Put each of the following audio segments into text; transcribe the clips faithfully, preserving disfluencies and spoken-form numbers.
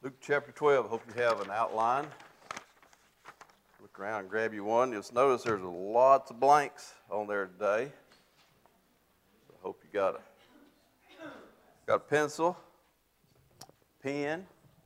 Luke chapter twelve. I hope you have an outline. Look around and grab you one. You'll notice there's lots of blanks on there today. So I hope you got a, got a pencil, pen.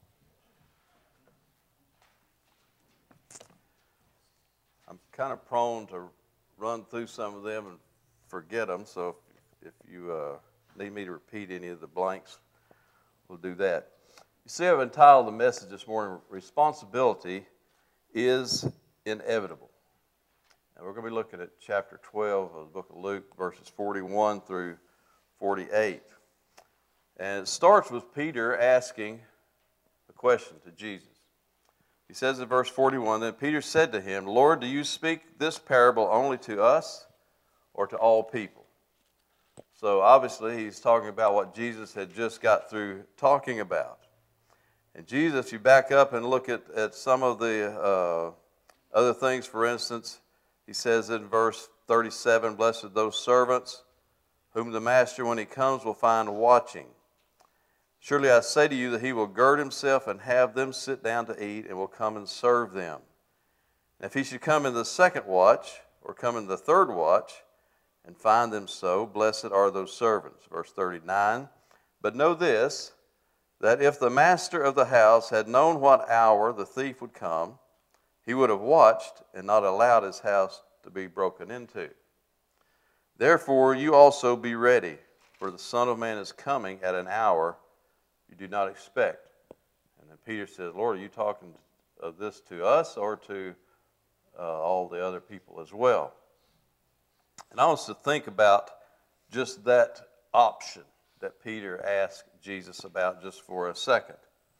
I'm kind of prone to run through some of them and forget them, so if, if you uh, need me to repeat any of the blanks, we'll do that. You see, I've entitled the message this morning, Responsibility is Inevitable. And we're going to be looking at chapter twelve of the book of Luke, verses forty-one through forty-eight. And it starts with Peter asking a question to Jesus. He says in verse forty-one, Then Peter said to him, Lord, do you speak this parable only to us or to all people? So obviously he's talking about what Jesus had just got through talking about. And Jesus, you back up and look at, at some of the uh, other things. For instance, he says in verse thirty-seven, Blessed are those servants whom the master, when he comes, will find watching. Surely I say to you that he will gird himself and have them sit down to eat and will come and serve them. And if he should come in the second watch or come in the third watch and find them so, blessed are those servants. Verse thirty-nine, But know this, that if the master of the house had known what hour the thief would come, he would have watched and not allowed his house to be broken into. Therefore you also be ready, for the Son of Man is coming at an hour you do not expect. And then Peter says, Lord, are you talking of this to us or to uh, all the other people as well? And I want us to think about just that option that Peter asked Jesus about just for a second.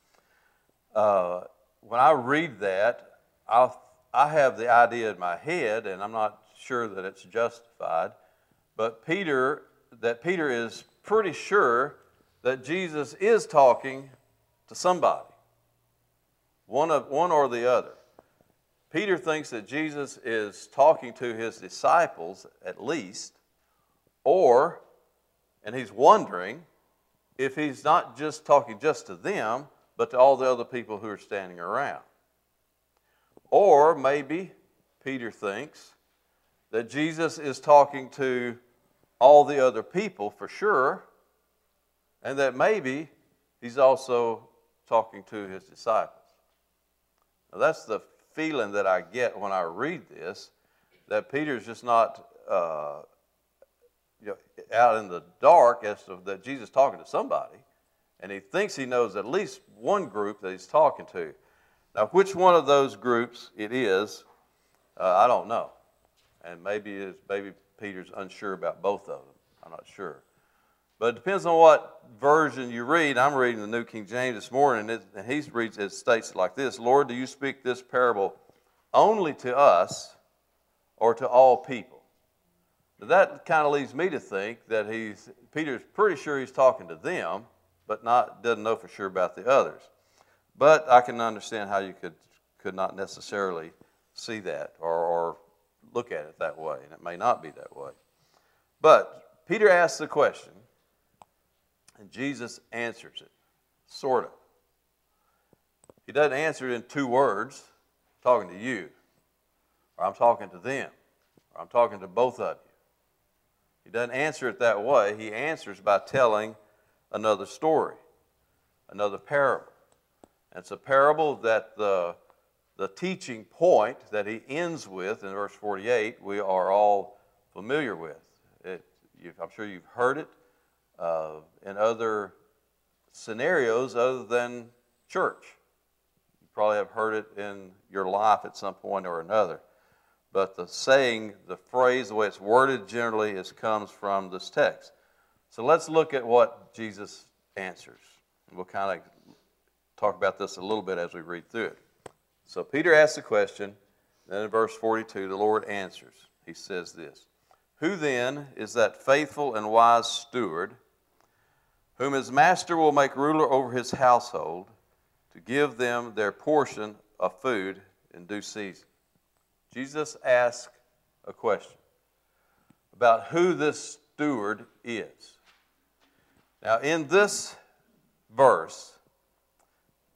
Uh, when I read that, I I have the idea in my head, and I'm not sure that it's justified, but Peter, that Peter is pretty sure that Jesus is talking to somebody, one of one or the other. Peter thinks that Jesus is talking to his disciples at least, or, and he's wondering if he's not just talking just to them, but to all the other people who are standing around. Or maybe Peter thinks that Jesus is talking to all the other people for sure, and that maybe he's also talking to his disciples. Now that's the feeling that I get when I read this, that Peter's just not uh, you know, out in the dark as to that Jesus is talking to somebody, and he thinks he knows at least one group that he's talking to. Now, which one of those groups it is, uh, I don't know, and maybe it's, maybe Peter's unsure about both of them. I'm not sure, but it depends on what version you read. I'm reading the New King James this morning, and, it, and he reads it states it like this: Lord, do you speak this parable only to us or to all people? That kind of leads me to think that he's Peter's pretty sure he's talking to them, but not doesn't know for sure about the others. But I can understand how you could could not necessarily see that or, or look at it that way, and it may not be that way. But Peter asks the question, and Jesus answers it, sort of. He doesn't answer it in two words, talking to you, or I'm talking to them, or I'm talking to both of you. He doesn't answer it that way. He answers by telling another story, another parable. And it's a parable that the, the teaching point that he ends with in verse forty-eight, we are all familiar with. It, you've, I'm sure you've heard it uh, in other scenarios other than church. You probably have heard it in your life at some point or another. But the saying, the phrase, the way it's worded generally is comes from this text. So let's look at what Jesus answers. And we'll kind of talk about this a little bit as we read through it. So Peter asks the question, then in verse forty-two, the Lord answers. He says this, Who then is that faithful and wise steward, whom his master will make ruler over his household, to give them their portion of food in due season? Jesus asked a question about who this steward is. Now, in this verse,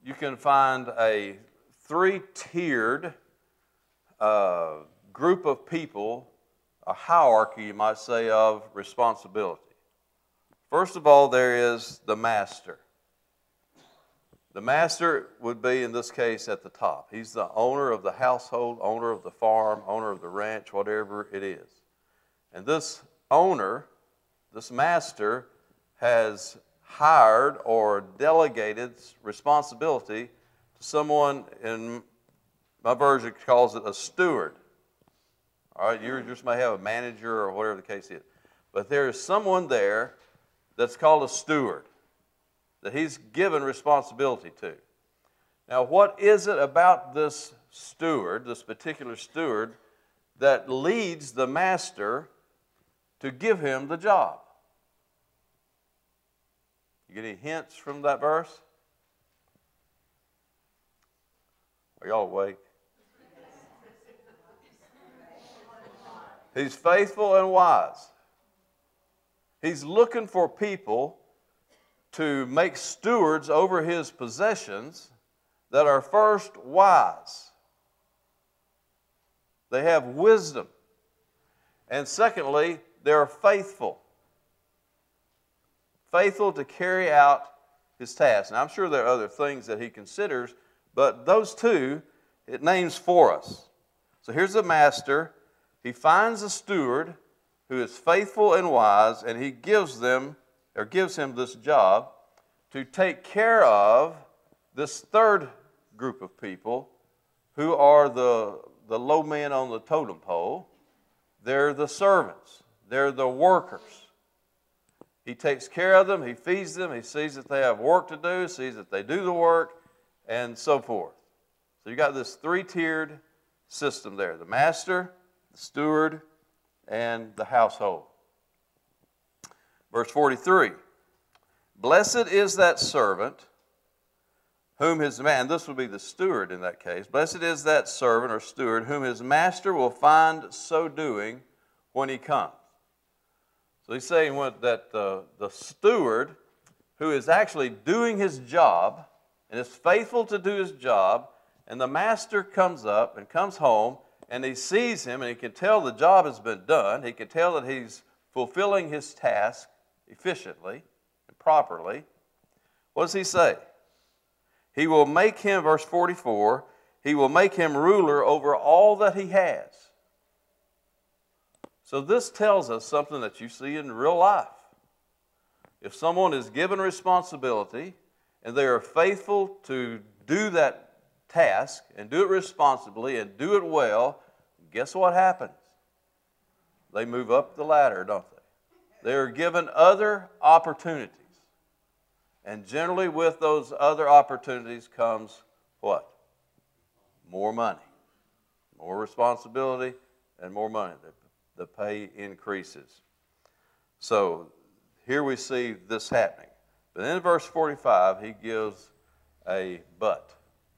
you can find a three-tiered uh, group of people, a hierarchy, you might say, of responsibility. First of all, there is the master. The master would be, in this case, at the top. He's the owner of the household, owner of the farm, owner of the ranch, whatever it is. And this owner, this master, has hired or delegated responsibility to someone, in my version calls it a steward. All right, you just may have a manager or whatever the case is. But there is someone there that's called a steward that he's given responsibility to. Now, what is it about this steward, this particular steward, that leads the master to give him the job? You get any hints from that verse? Are y'all awake? He's faithful and wise. He's looking for people to make stewards over his possessions that are first wise. They have wisdom. And secondly, they're faithful. Faithful to carry out his task. And I'm sure there are other things that he considers, but those two it names for us. So here's the master. He finds a steward who is faithful and wise, and he gives them or gives him this job to take care of this third group of people who are the, the low men on the totem pole. They're the servants. They're the workers. He takes care of them. He feeds them. He sees that they have work to do, sees that they do the work, and so forth. So you got this three-tiered system there. The master, the steward, and the household. Verse forty-three. Blessed is that servant whom his man, this would be the steward in that case. Blessed is that servant or steward whom his master will find so doing when he comes. So he's saying what, that the, the steward who is actually doing his job and is faithful to do his job, and the master comes up and comes home and he sees him and he can tell the job has been done. He can tell that he's fulfilling his task efficiently and properly. What does he say? He will make him, verse forty-four, he will make him ruler over all that he has. So this tells us something that you see in real life. If someone is given responsibility and they are faithful to do that task and do it responsibly and do it well, guess what happens? They move up the ladder, don't they? They are given other opportunities. And generally with those other opportunities comes what? More money, more responsibility, and more money. The, the pay increases. So here we see this happening. But then in verse forty-five, he gives a but.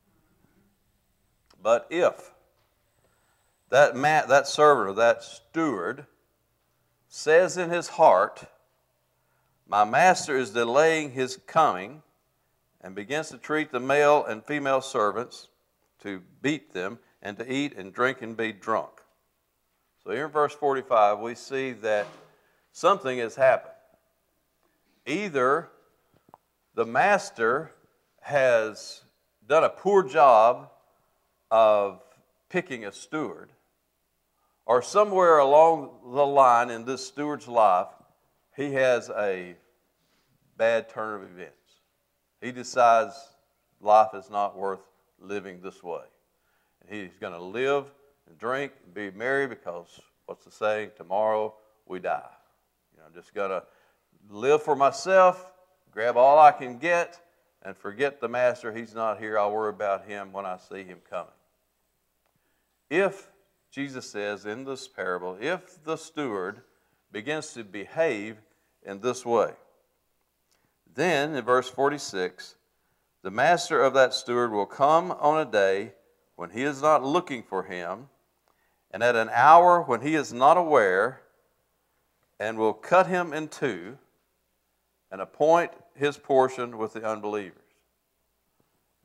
But if that man, that servant or that steward says in his heart, my master is delaying his coming, and begins to treat the male and female servants, to beat them, and to eat and drink and be drunk. So here in verse forty-five, we see that something has happened. Either the master has done a poor job of picking a steward, or somewhere along the line in this steward's life, he has a bad turn of events. He decides life is not worth living this way. And he's going to live and drink and be merry because, what's the saying, tomorrow we die. You know, I'm just going to live for myself, grab all I can get, and forget the master. He's not here. I'll worry about him when I see him coming. If, Jesus says in this parable, if the steward begins to behave in this way, then in verse forty-six, the master of that steward will come on a day when he is not looking for him, and at an hour when he is not aware, and will cut him in two, and appoint his portion with the unbelievers.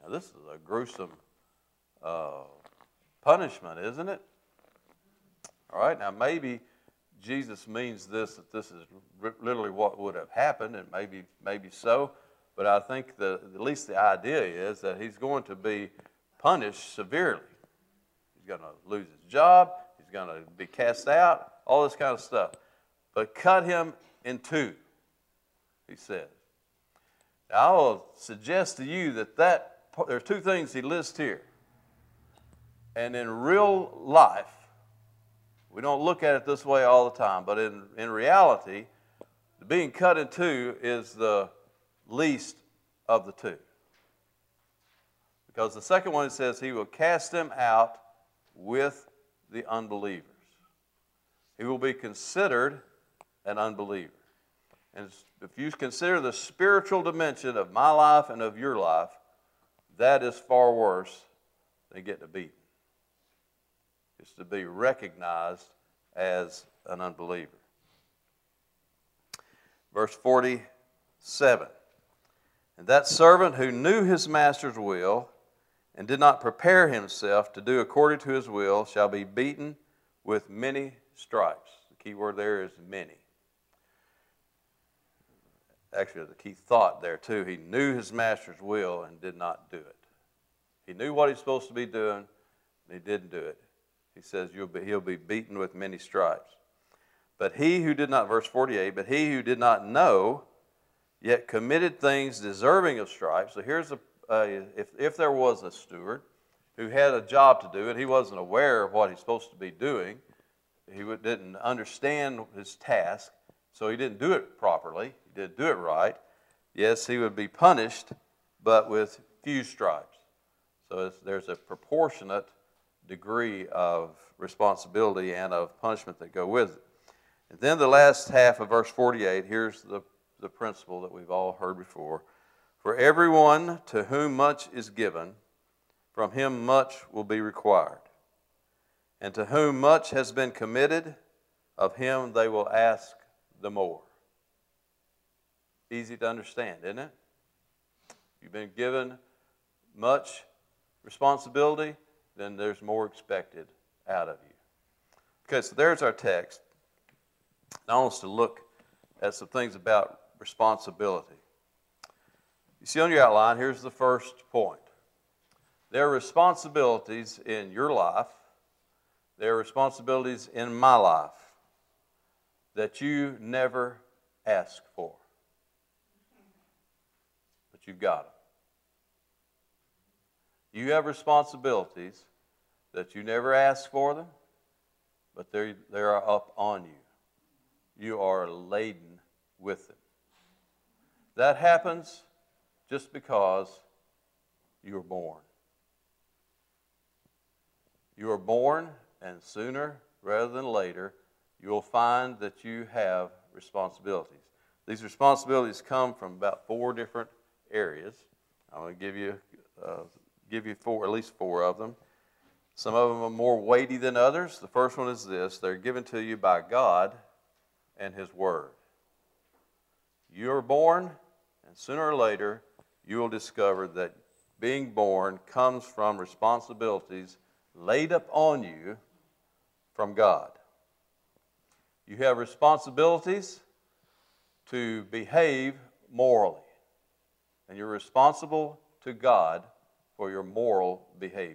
Now, this is a gruesome uh, punishment, isn't it? All right, now maybe Jesus means this, that this is literally what would have happened, and maybe, maybe so, but I think the, at least the idea is that he's going to be punished severely. He's going to lose his job, he's going to be cast out, all this kind of stuff. But cut him in two, he says. Now, I will suggest to you that, that there are two things he lists here. And in real life, we don't look at it this way all the time, but in, in reality, being cut in two is the least of the two. Because the second one says he will cast them out with the unbelievers. He will be considered an unbeliever. And if you consider the spiritual dimension of my life and of your life, that is far worse than getting beaten. It's to be recognized as an unbeliever. Verse forty-seven. And that servant who knew his master's will and did not prepare himself to do according to his will shall be beaten with many stripes. The key word there is many. Actually, the key thought there too. He knew his master's will and did not do it. He knew what he's supposed to be doing, and he didn't do it. He says you'll be, he'll be beaten with many stripes. But he who did not, verse forty-eight, but he who did not know, yet committed things deserving of stripes. So here's a, uh, if, if there was a steward who had a job to do and he wasn't aware of what he's supposed to be doing, he would, didn't understand his task, so he didn't do it properly, he didn't do it right, yes, he would be punished, but with few stripes. So it's, there's a proportionate degree of responsibility and of punishment that go with it. And then the last half of verse forty-eight, here's the, the principle that we've all heard before. For everyone to whom much is given, from him much will be required. And to whom much has been committed, of him they will ask the more. Easy to understand, isn't it? You've been given much responsibility, then there's more expected out of you. Okay, so there's our text. I want us to look at some things about responsibility. You see on your outline, here's the first point. There are responsibilities in your life, there are responsibilities in my life that you never asked for, but you've got them. You have responsibilities that you never asked for them, but they they are up on you. You are laden with them. That happens just because you were born. You were born, and sooner rather than later, you will find that you have responsibilities. These responsibilities come from about four different areas. I'm going to give you, uh, give you four, at least four of them. Some of them are more weighty than others. The first one is this: they're given to you by God and His Word. You are born, and sooner or later, you will discover that being born comes from responsibilities laid up on you from God. You have responsibilities to behave morally, and you're responsible to God for your moral behavior.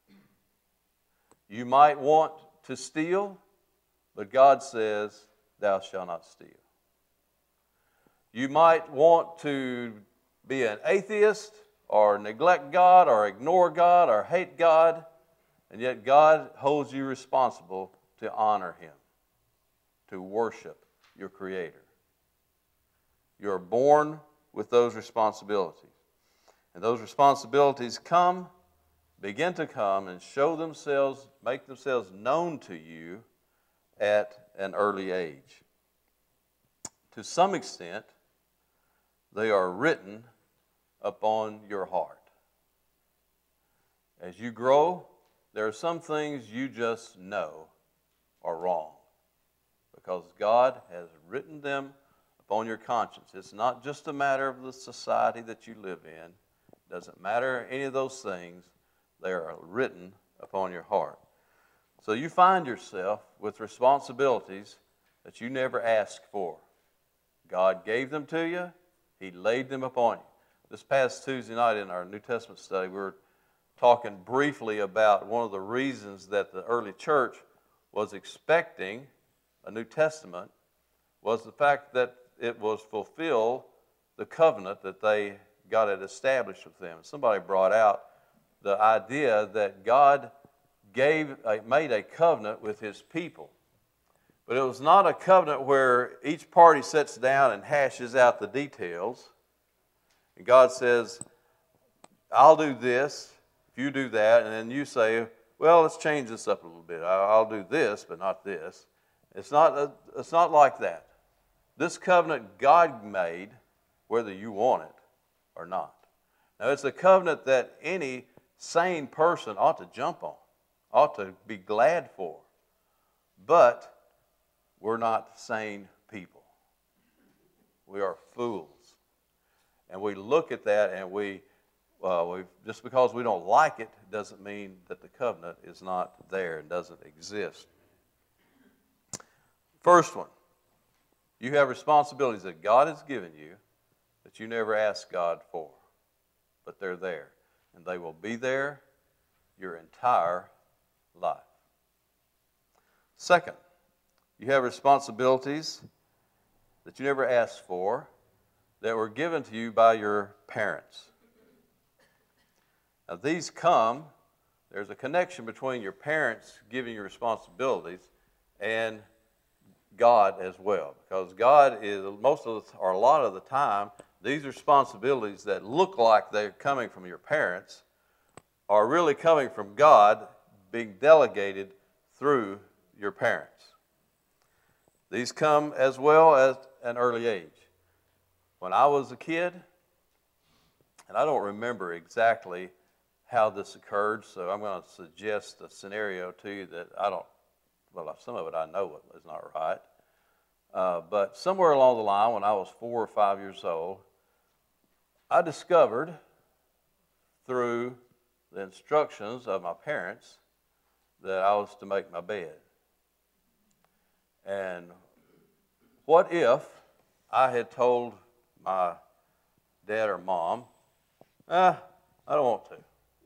You might want to steal, but God says, thou shalt not steal. You might want to be an atheist or neglect God or ignore God or hate God, and yet God holds you responsible to honor Him, to worship your Creator. You are born with those responsibilities. And those responsibilities come, begin to come, and show themselves, make themselves known to you at an early age. To some extent, they are written upon your heart. As you grow, there are some things you just know are wrong because God has written them upon your conscience. It's not just a matter of the society that you live in. It Doesn't matter any of those things. They are written upon your heart. So you find yourself with responsibilities that you never asked for. God gave them to you. He laid them upon you. This past Tuesday night in our New Testament study, we were talking briefly about one of the reasons that the early church was expecting a New Testament was the fact that it was fulfill the covenant that they got it established with them. Somebody brought out the idea that God gave, made a covenant with His people. But it was not a covenant where each party sits down and hashes out the details. And God says, I'll do this, if you do that, and then you say, well, let's change this up a little bit. I'll do this, but not this. It's not, it's not like that. This covenant God made, whether you want it or not. Now, it's a covenant that any sane person ought to jump on, ought to be glad for. But we're not sane people. We are fools. And we look at that and we, uh, we, just because we don't like it doesn't mean that the covenant is not there and doesn't exist. First one, you have responsibilities that God has given you that you never asked God for, but they're there. And they will be there your entire life. Second, you have responsibilities that you never asked for that were given to you by your parents. Now these come, there's a connection between your parents giving you responsibilities and God as well. Because God is, most of the, or a lot of the time, these responsibilities that look like they're coming from your parents are really coming from God being delegated through your parents. These come as well at an early age. When I was a kid, and I don't remember exactly how this occurred, so I'm going to suggest a scenario to you that I don't, well, some of it I know is not right. Uh, but somewhere along the line, when I was four or five years old, I discovered through the instructions of my parents that I was to make my bed. And what if I had told my dad or mom, ah, I don't want to.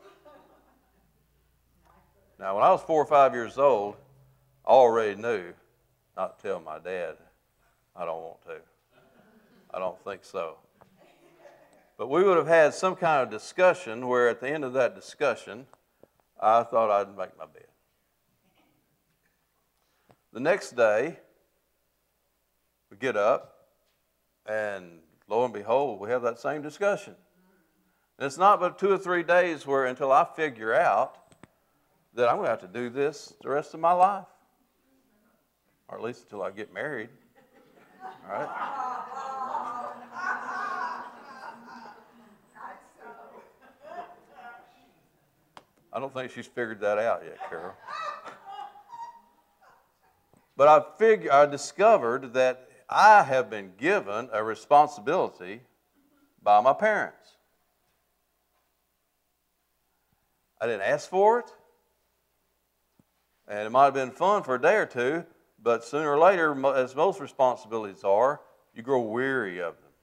Now, when I was four or five years old, I already knew not to tell my dad, I don't want to. I don't think so. But we would have had some kind of discussion where at the end of that discussion, I thought I'd make my bed. The next day, we get up, and lo and behold, we have that same discussion. And it's not but two or three days where until I figure out that I'm going to have to do this the rest of my life. Or at least until I get married. All right? I don't think she's figured that out yet, Carol. But I figure, I discovered that I have been given a responsibility by my parents. I didn't ask for it. And it might have been fun for a day or two, but sooner or later, as most responsibilities are, you grow weary of them.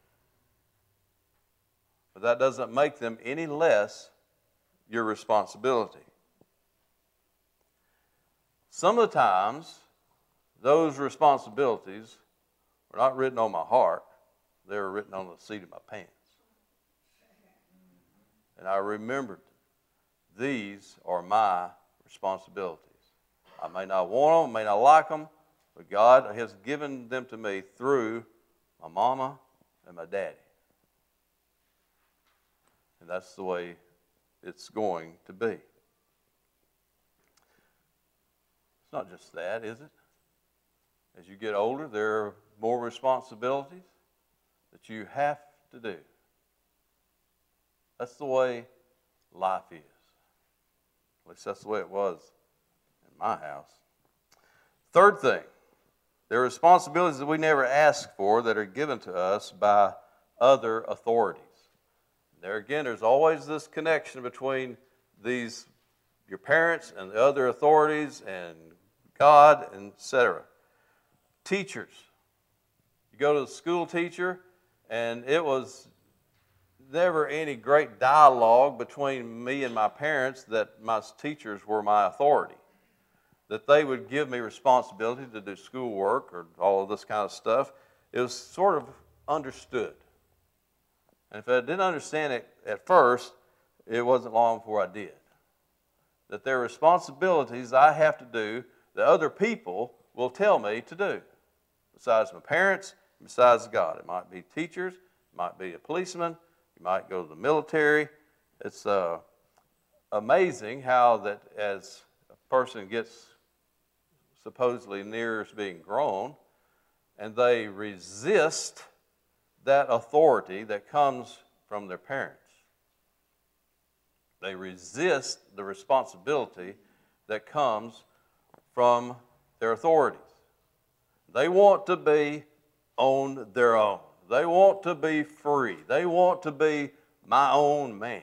But that doesn't make them any less your responsibility. Some of the times, those responsibilities were not written on my heart. They were written on the seat of my pants. And I remembered, these are my responsibilities. I may not want them, may not like them, but God has given them to me through my mama and my daddy. And that's the way it's going to be. It's not just that, is it? As you get older, there are more responsibilities that you have to do. That's the way life is. At least that's the way it was in my house. Third thing, there are responsibilities that we never ask for that are given to us by other authorities. there again, there's always this connection between these, your parents and the other authorities and God, and et cetera. Teachers. You go to the school teacher, and it was never any great dialogue between me and my parents that my teachers were my authority, that they would give me responsibility to do schoolwork or all of this kind of stuff. It was sort of understood. And if I didn't understand it at first, it wasn't long before I did. That there are responsibilities I have to do that other people will tell me to do, besides my parents, besides God. It might be teachers, it might be a policeman, you might go to the military. It's uh, amazing how that as a person gets supposedly near being grown, and they resist that authority that comes from their parents. They resist the responsibility that comes from their authorities. They want to be on their own. They want to be free. They want to be my own man.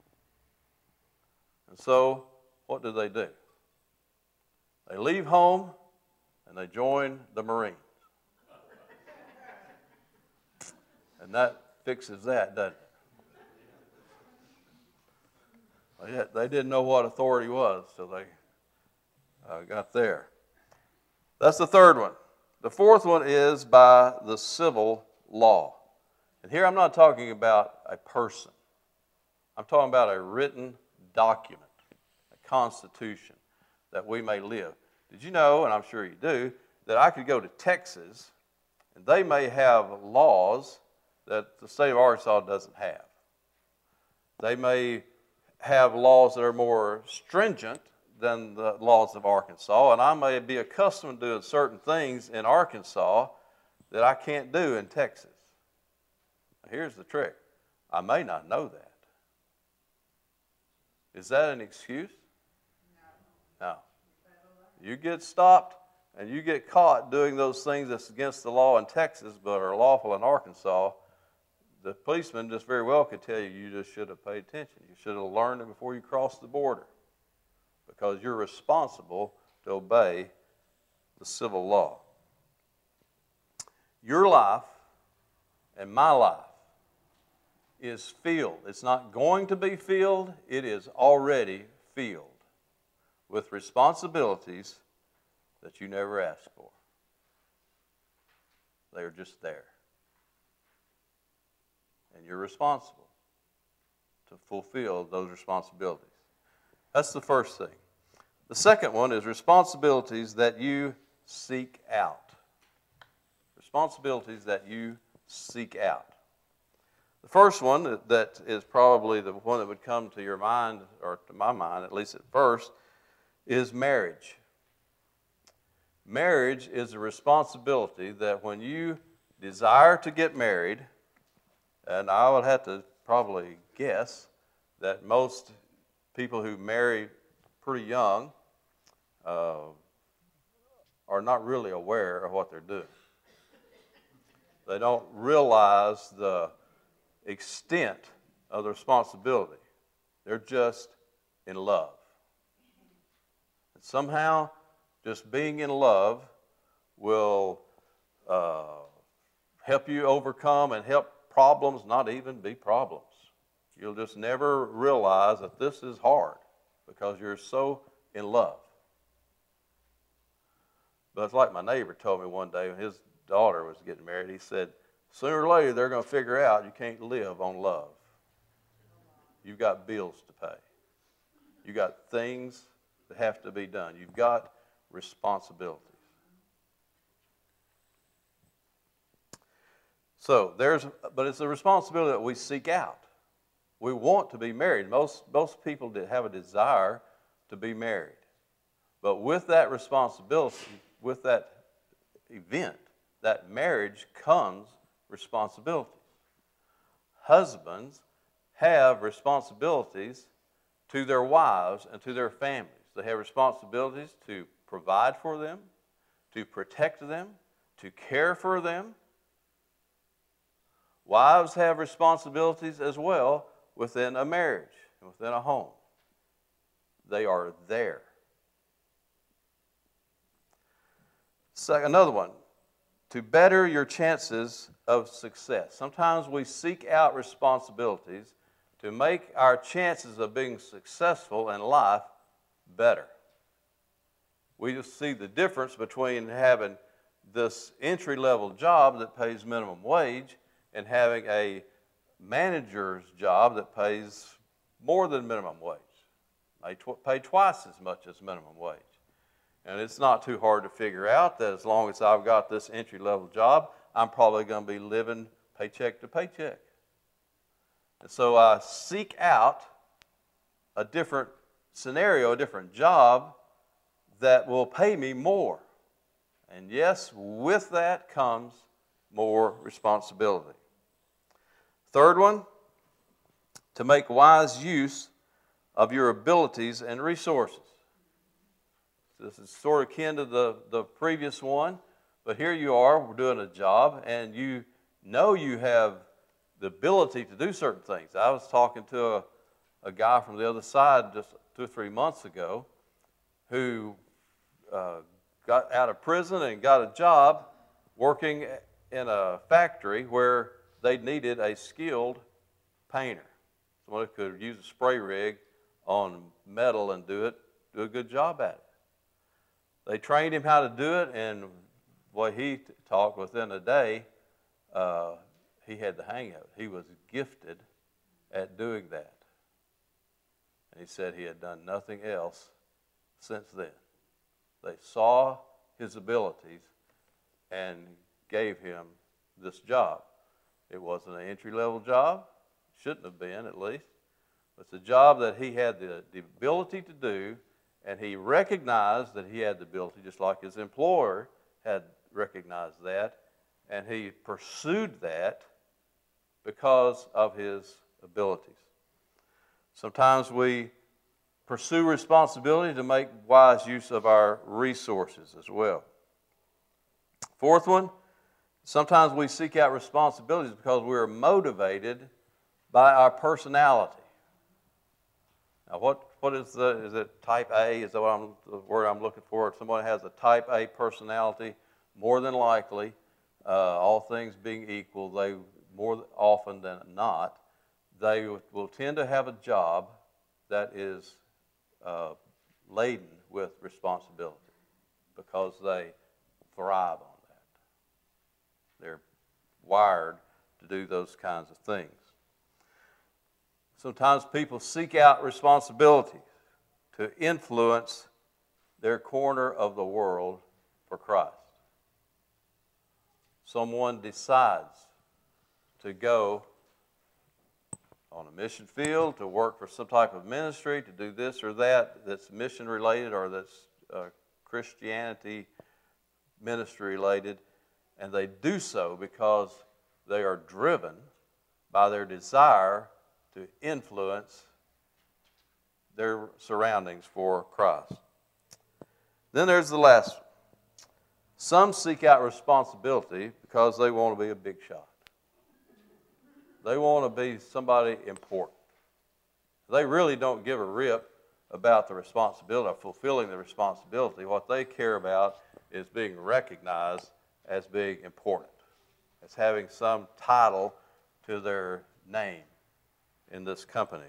And so, what do they do? They leave home and they join the Marines. And that fixes that, doesn't it? They didn't know what authority was, so they uh, got there. That's the third one. The fourth one is by the civil law. And here I'm not talking about a person. I'm talking about a written document, a constitution that we may live. Did you know, and I'm sure you do, that I could go to Texas and they may have laws that the state of Arkansas doesn't have. They may have laws that are more stringent than the laws of Arkansas, and I may be accustomed to doing certain things in Arkansas that I can't do in Texas. Here's the trick. I may not know that. Is that an excuse? No. No. You get stopped and you get caught doing those things that's against the law in Texas but are lawful in Arkansas, the policeman just very well could tell you, you just should have paid attention. You should have learned it before you crossed the border, because you're responsible to obey the civil law. Your life and my life is filled. It's not going to be filled. It is already filled with responsibilities that you never asked for. They are just there. And you're responsible to fulfill those responsibilities. That's the first thing. The second one is responsibilities that you seek out. Responsibilities that you seek out. The first one that is probably the one that would come to your mind, or to my mind, at least at first, is marriage. Marriage is a responsibility that when you desire to get married, and I would have to probably guess that most people who marry pretty young uh, are not really aware of what they're doing. They don't realize the extent of the responsibility. They're just in love. And somehow, just being in love will uh, help you overcome and help problems not even be problems. You'll just never realize that this is hard because you're so in love. But it's like my neighbor told me one day when his daughter was getting married. He said, sooner or later they're going to figure out you can't live on love. You've got bills to pay. You've got things that have to be done. You've got responsibilities. So there's, but it's a responsibility that we seek out. We want to be married. Most, most people that have a desire to be married. But with that responsibility, with that event, that marriage comes responsibilities. Husbands have responsibilities to their wives and to their families. They have responsibilities to provide for them, to protect them, to care for them. Wives have responsibilities as well within a marriage and within a home. They are there. So, another one, to better your chances of success. Sometimes we seek out responsibilities to make our chances of being successful in life better. We just see the difference between having this entry-level job that pays minimum wage and having a manager's job that pays more than minimum wage. They tw- pay twice as much as minimum wage. And it's not too hard to figure out that as long as I've got this entry-level job, I'm probably going to be living paycheck to paycheck. And so I seek out a different scenario, a different job that will pay me more. And yes, with that comes more responsibility. Third one, to make wise use of your abilities and resources. This is sort of akin to the, the previous one, but here you are, we're doing a job, and you know you have the ability to do certain things. I was talking to a, a guy from the other side just two or three months ago who uh, got out of prison and got a job working in a factory where they needed a skilled painter, someone who could use a spray rig on metal and do it, do a good job at it. They trained him how to do it, and what he t- talked within a day, uh, he had the hang of it. He was gifted at doing that. And he said he had done nothing else since then. They saw his abilities and gave him this job. It wasn't an entry-level job. Shouldn't have been, at least. But it's a job that he had the, the ability to do, and he recognized that he had the ability, just like his employer had recognized that, and he pursued that because of his abilities. Sometimes we pursue responsibility to make wise use of our resources as well. Fourth one, sometimes we seek out responsibilities because we are motivated by our personality. Now, what, what is the, is it type A? Is that what I'm, the word I'm looking for? If someone has a type A personality, more than likely, uh, all things being equal, they more often than not, they will tend to have a job that is uh, laden with responsibility because they thrive on that. They're wired to do those kinds of things. Sometimes people seek out responsibilities to influence their corner of the world for Christ. Someone decides to go on a mission field, to work for some type of ministry, to do this or that that's mission related or that's uh, Christianity ministry related, and they do so because they are driven by their desire to influence their surroundings for Christ. Then there's the last one. Some seek out responsibility because they want to be a big shot. They want to be somebody important. They really don't give a rip about the responsibility of fulfilling the responsibility. What they care about is being recognized as being important, as having some title to their name in this company.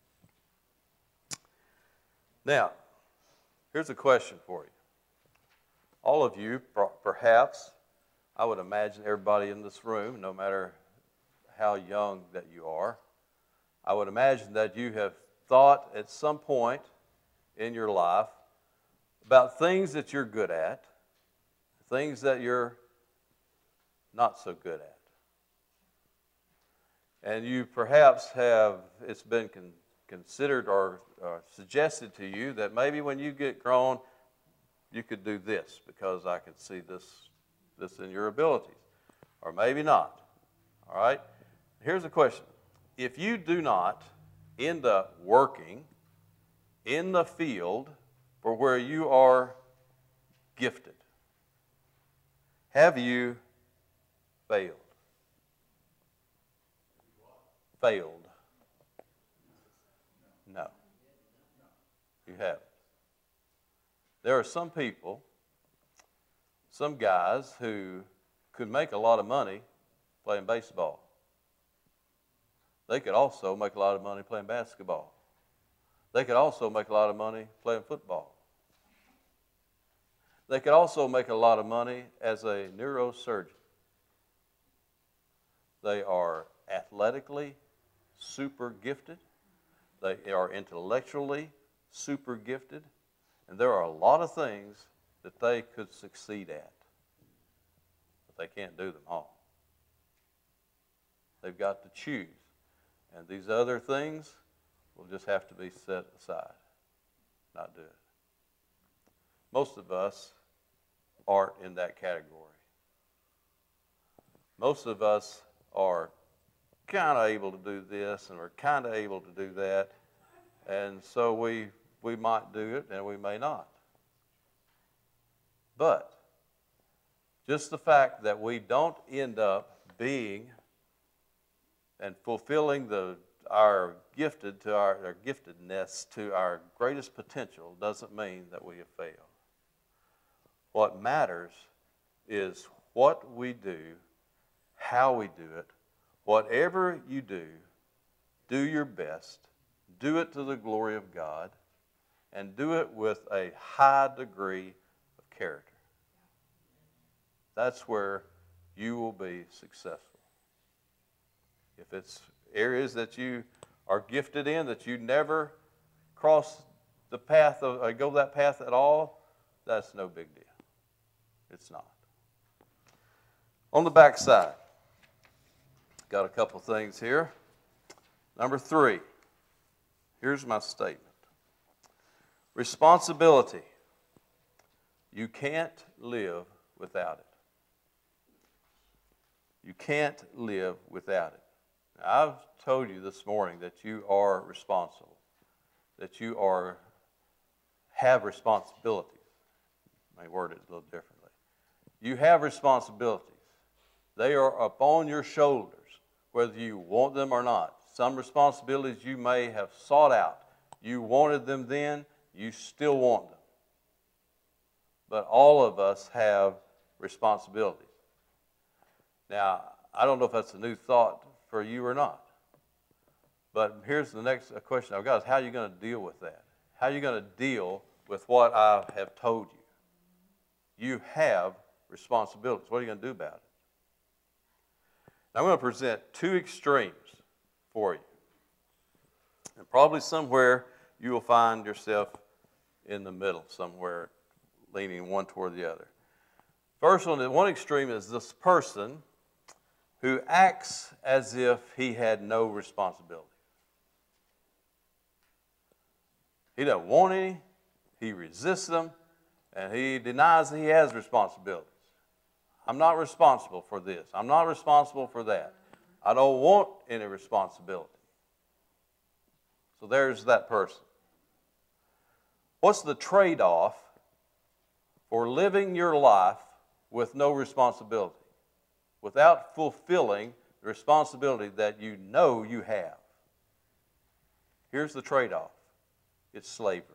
Now, here's a question for you. All of you, perhaps, I would imagine everybody in this room, no matter how young that you are, I would imagine that you have thought at some point in your life about things that you're good at, things that you're not so good at. And you perhaps have, it's been con- considered or, or suggested to you that maybe when you get grown, you could do this because I can see this, this in your abilities. Or maybe not. All right? Here's the question. If you do not end up working in the field for where you are gifted, have you failed? Failed. No, you haven't. There are some people, some guys who could make a lot of money playing baseball. They could also make a lot of money playing basketball. They could also make a lot of money playing football. They could also make a lot of money as a neurosurgeon. They are athletically super gifted. They are intellectually super gifted. And there are a lot of things that they could succeed at. But they can't do them all. They've got to choose. And these other things will just have to be set aside, not do it. Most of us aren't in that category. Most of us are kind of able to do this and we're kind of able to do that. And so we, we might do it and we may not. But just the fact that we don't end up being and fulfilling the our gifted to our, our giftedness to our greatest potential doesn't mean that we have failed. What matters is what we do, how we do it. Whatever you do, do your best. Do it to the glory of God, and do it with a high degree of character. That's where you will be successful. If it's areas that you are gifted in, that you never cross the path of, or go that path at all, that's no big deal. It's not. On the back side, got a couple things here. Number three, here's my statement. Responsibility. You can't live without it. You can't live without it. Now, I've told you this morning that you are responsible, that you are have responsibilities. I may word it a little differently. You have responsibilities. They are upon your shoulders, whether you want them or not. Some responsibilities you may have sought out. You wanted them then, you still want them. But all of us have responsibilities. Now, I don't know if that's a new thought for you or not. But here's the next question I've got is how are you going to deal with that? How are you going to deal with what I have told you? You have responsibilities. What are you going to do about it? Now, I'm going to present two extremes for you. And probably somewhere you will find yourself in the middle, somewhere leaning one toward the other. First one, one extreme is this person who acts as if he had no responsibility. He doesn't want any, he resists them, and he denies that he has responsibilities. I'm not responsible for this. I'm not responsible for that. I don't want any responsibility. So there's that person. What's the trade-off for living your life with no responsibility, without fulfilling the responsibility that you know you have? Here's the trade-off. It's slavery.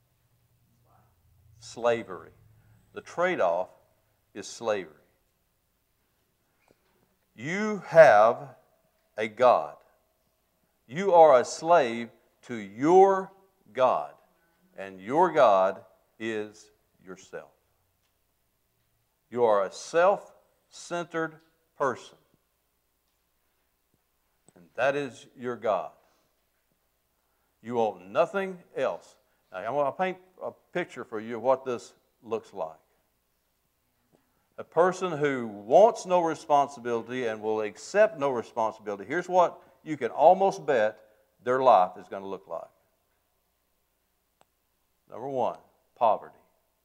Slavery. The trade-off is slavery. You have a God. You are a slave to your God, and your God is yourself. You are a self-centered person, and that is your God. You want nothing else. Now, I'm going to paint a picture for you of what this looks like. A person who wants no responsibility and will accept no responsibility, here's what you can almost bet their life is going to look like. Number one, poverty.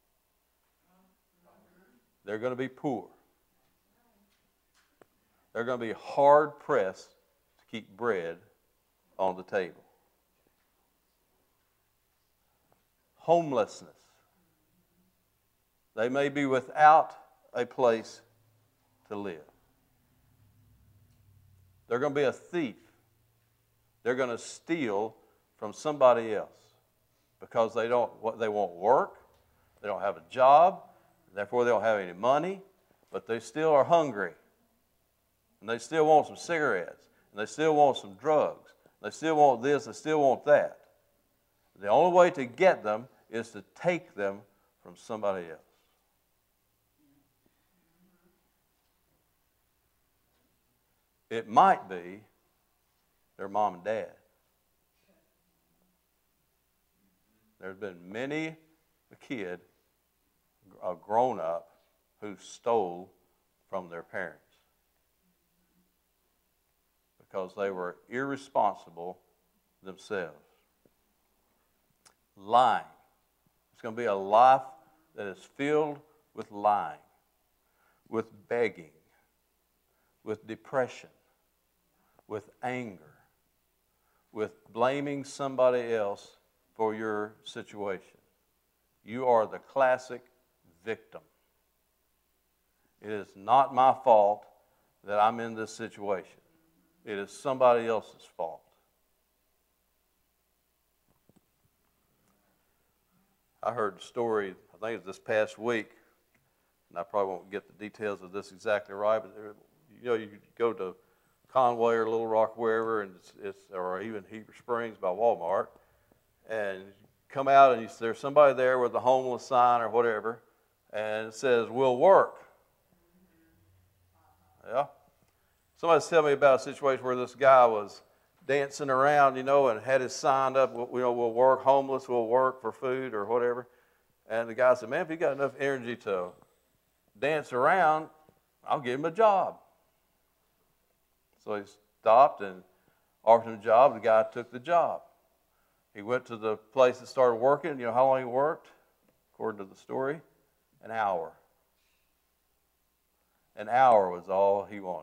They're going to be poor. They're going to be hard-pressed to keep bread on the table. Homelessness. They may be without a place to live. They're going to be a thief. They're going to steal from somebody else because they don't, they won't work, they don't have a job, therefore they don't have any money, but they still are hungry. And they still want some cigarettes, and they still want some drugs, they still want this, they still want that. The only way to get them is to take them from somebody else. It might be their mom and dad. There's been many a kid, a grown-up, who stole from their parents because they were irresponsible themselves. Lying. It's going to be a life that is filled with lying, with begging, with depression, with anger, with blaming somebody else for your situation. You are the classic victim. It is not my fault that I'm in this situation. It is somebody else's fault. I heard a story, I think it was this past week, and I probably won't get the details of this exactly right, but there, you know, you go to Conway or Little Rock, wherever, and it's, it's or even Heber Springs by Walmart, and you come out and you, there's somebody there with a homeless sign or whatever, and it says, "We'll work." Yeah. Somebody's telling me about a situation where this guy was dancing around, you know, and had his sign up, you know, "We'll work, homeless, we'll work for food," or whatever. And the guy said, "Man, if you got enough energy to dance around, I'll give him a job." So he stopped and offered him a job. The guy took the job. He went to the place and started working. You know how long he worked? According to the story, an hour. An hour was all he wanted.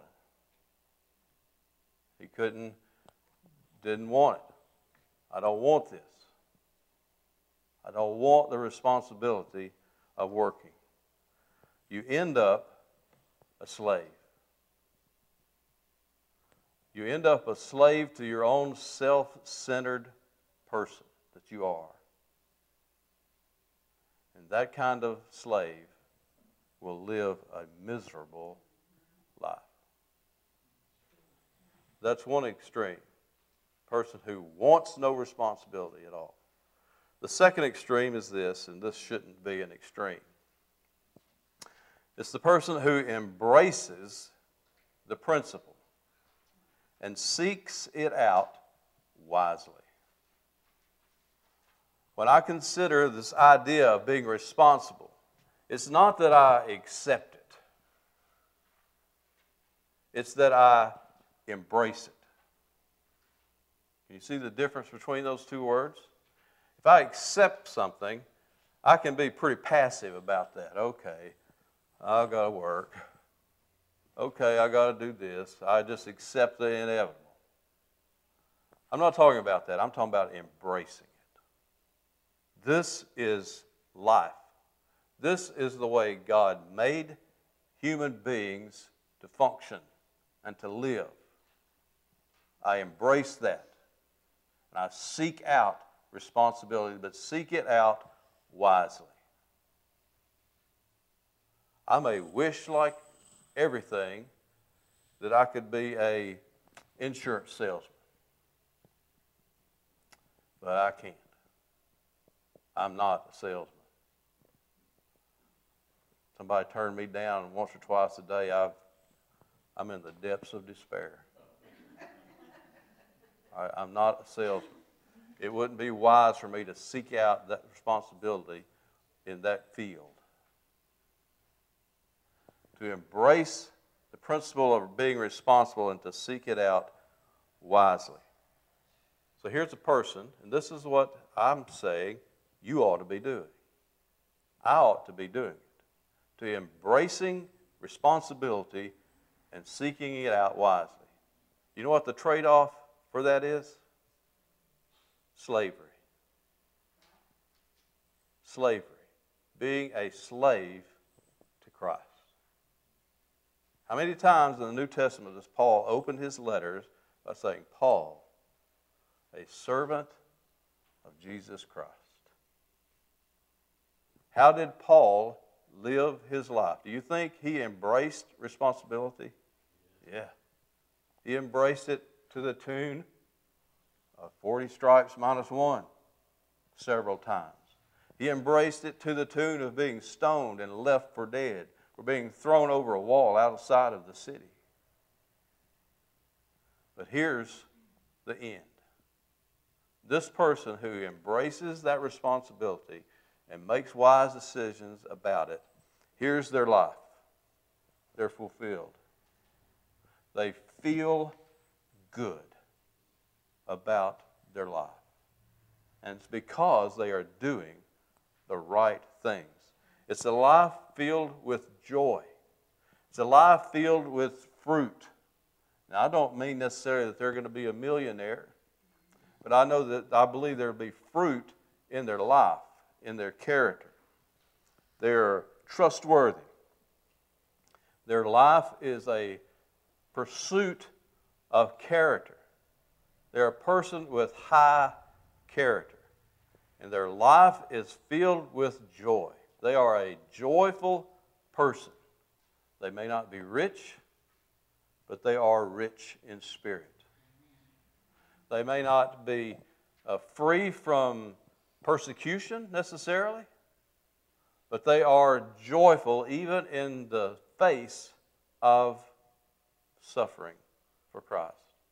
He couldn't, didn't want it. I don't want this. I don't want the responsibility of working. You end up a slave. You end up a slave to your own self-centered person that you are. And that kind of slave will live a miserable life. That's one extreme. Person who wants no responsibility at all. The second extreme is this, and this shouldn't be an extreme. It's the person who embraces the principle and seeks it out wisely. When I consider this idea of being responsible, it's not that I accept it. It's that I embrace it. Can you see the difference between those two words? If I accept something, I can be pretty passive about that. Okay, I've got to work. Okay, I got to do this. I just accept the inevitable. I'm not talking about that. I'm talking about embracing it. This is life. This is the way God made human beings to function and to live. I embrace that. And I seek out responsibility, but seek it out wisely. I may wish like everything that I could be a insurance salesman, but I can't. I'm not a salesman. Somebody turned me down once or twice a day. I've, I'm in the depths of despair. I, I'm not a salesman. It wouldn't be wise for me to seek out that responsibility in that field. To embrace the principle of being responsible and to seek it out wisely. So here's a person, and this is what I'm saying you ought to be doing. I ought to be doing it. To embracing responsibility and seeking it out wisely. You know what the trade-off for that is? Slavery. Slavery. Being a slave to Christ. How many times in the New Testament does Paul open his letters by saying, Paul, a servant of Jesus Christ. How did Paul live his life? Do you think he embraced responsibility? Yeah. He embraced it to the tune of forty stripes minus one several times. He embraced it to the tune of being stoned and left for dead, for being thrown over a wall outside of the city. But here's the end. This person who embraces that responsibility and makes wise decisions about it, here's their life. They're fulfilled. They feel good about their life. And it's because they are doing the right things. It's a life filled with joy. It's a life filled with fruit. Now, I don't mean necessarily that they're going to be a millionaire, but I know that I believe there will be fruit in their life, in their character. They're trustworthy. Their life is a pursuit of character. They're a person with high character. And their life is filled with joy. They are a joyful person. They may not be rich, but they are rich in spirit. They may not be uh, free from persecution necessarily, but they are joyful even in the face of suffering for Christ.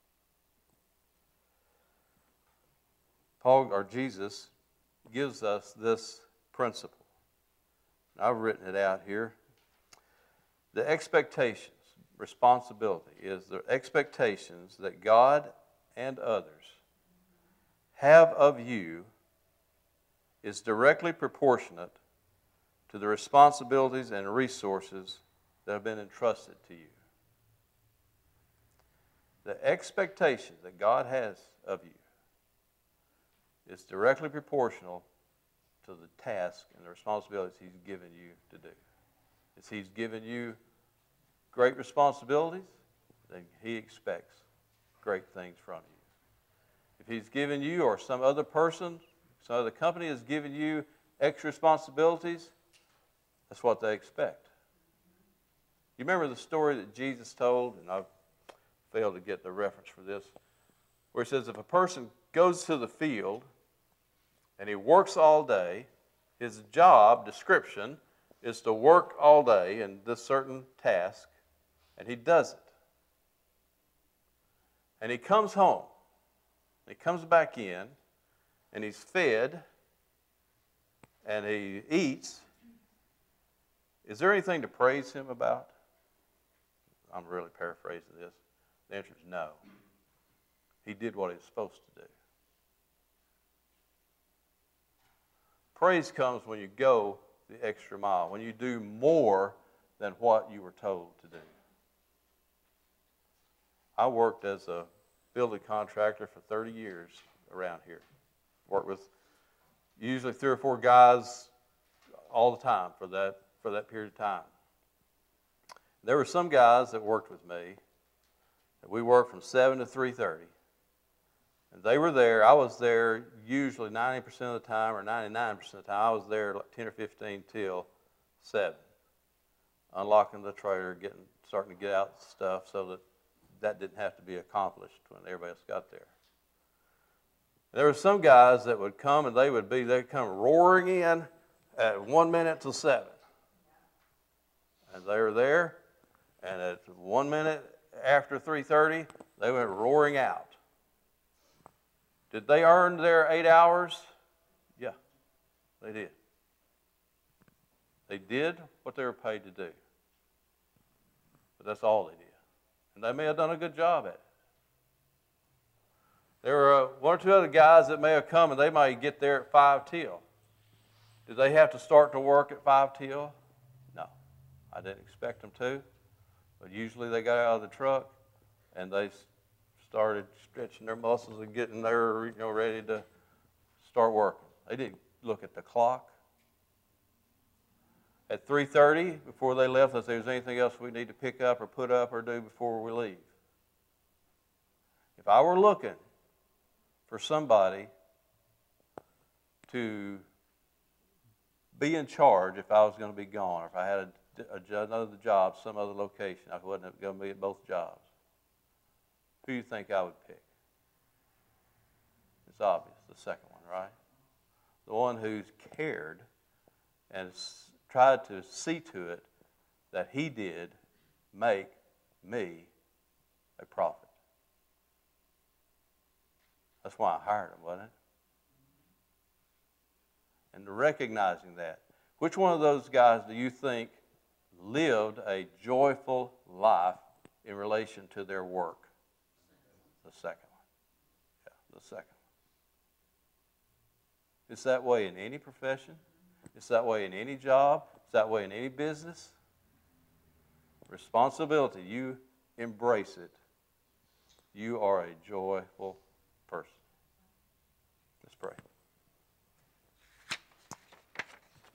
Paul, or Jesus, gives us this principle. I've written it out here. The expectations, responsibility, is the expectations that God and others have of you is directly proportionate to the responsibilities and resources that have been entrusted to you. The expectation that God has of you is directly proportional to the task and the responsibilities He's given you to do. If He's given you great responsibilities, then He expects great things from you. If He's given you, or some other person, some other company has given you extra responsibilities, that's what they expect. You remember the story that Jesus told, and I've failed to get the reference for this, where He says if a person goes to the field and he works all day, his job description is to work all day in this certain task, and he does it. And he comes home, he comes back in, and he's fed, and he eats. Is there anything to praise him about? I'm really paraphrasing this. The answer is no. He did what he was supposed to do. Praise comes when you go the extra mile, when you do more than what you were told to do. I worked as a building contractor for thirty years around here. Worked with usually three or four guys all the time for that, for that period of time. There were some guys that worked with me. We worked from seven to three thirty. And they were there. I was there usually ninety percent of the time, or ninety-nine percent of the time. I was there like ten or fifteen till seven. Unlocking the trailer, getting, starting to get out stuff so that that didn't have to be accomplished when everybody else got there. There were some guys that would come and they would be, they'd come roaring in at one minute till seven. And they were there, and at one minute after three thirty, they went roaring out. Did they earn their eight hours? Yeah, they did. They did what they were paid to do. But that's all they did. And they may have done a good job at it. There were uh, one or two other guys that may have come and they might get there at five till. Did they have to start to work at five till? No. I didn't expect them to. But usually they got out of the truck and they started stretching their muscles and getting there, you know, ready to start working. They didn't look at the clock. At three thirty, before they left, they said, is there anything else we need to pick up or put up or do before we leave? If I were looking for somebody to be in charge if I was going to be gone, or if I had a, a, jo- another job, some other location, I wasn't going to be at both jobs, who do you think I would pick? It's obvious, the second one, right? The one who's cared and s- tried to see to it that he did make me a prophet. That's why I hired him, wasn't it? And recognizing that, which one of those guys do you think lived a joyful life in relation to their work? The second one. Yeah, the second one. It's that way in any profession. It's that way in any job. It's that way in any business. Responsibility, you embrace it. You are a joyful person.